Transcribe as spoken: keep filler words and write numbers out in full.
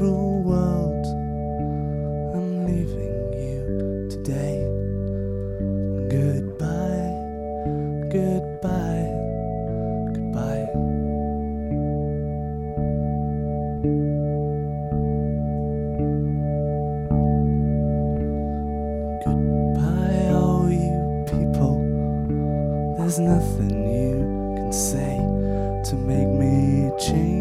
cruel world. I'm leaving you today. Goodbye, goodbye, goodbye. Goodbye, all you people. There's nothing you can say to make me change.